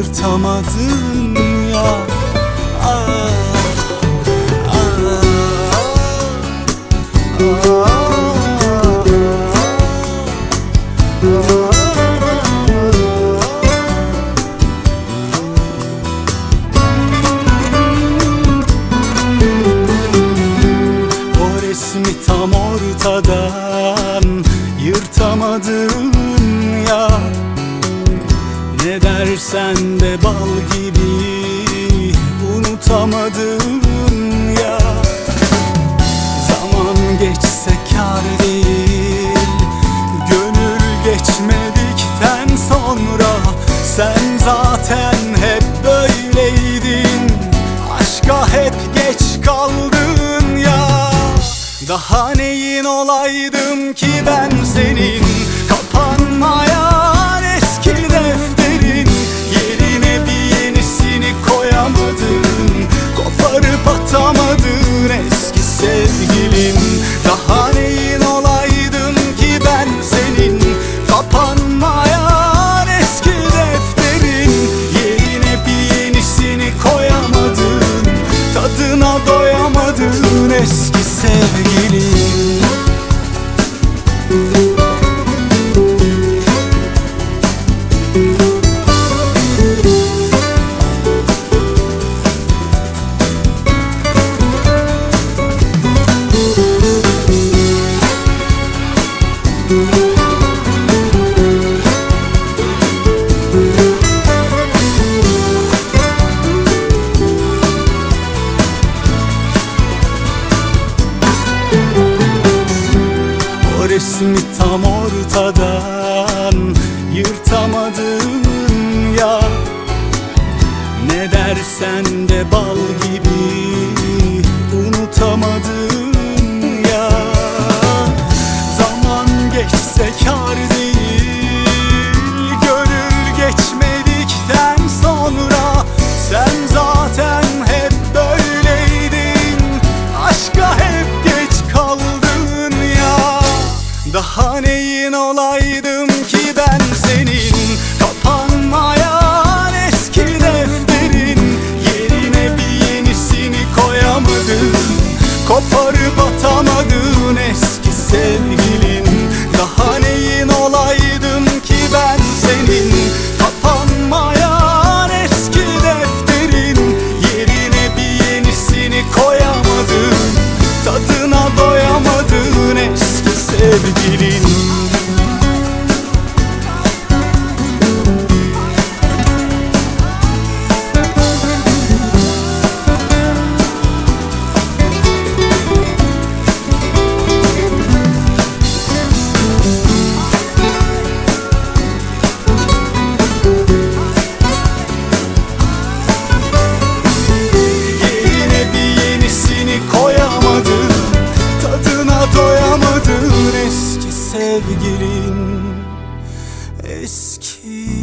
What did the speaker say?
yırtamadın ya. Ah, ah, ah, o resmi tam ortadan yırtamadın ya. Ne dersen de bal gibi unutamadın ya. Zaman geçse kâr değil, gönül geçmedikten sonra. Sen zaten hep böyleydin, aşka hep geç kaldın ya. Daha neyin olaydım ki ben senin, kapanmayan eski defterin. Yerine bir yenisini koyamadın, koparıp atamadın eski sevgilin. Daha neyin olaydım ki ben senin, kapanmayan eski defterin. Yerine bir yenisini koyamadın, tadına doyamadın eski sevgilin. O resmi tam ortadan yırtamadın ya. Ne dersen de bal gibi unutamadın ya. Zaman geçse kâr değil, gönül geçmedikten sonra. Sen zaten hep böyleydin, aşka hep geç kaldın ya. Daha neyin olaydım ki ben senin, kapanmayan eski defterin. Yerine bir yenisini koyamadın, koparıp atamadın eski sevgilin. Daha neyin olaydım ki ben senin, kapanmayan eski defterin. Yerine bir yenisini koyamadın, tadına doyamadın eski sevgilin. Yerine bir yenisini koyamadın, tadına doyamadın eski sevgilin, eski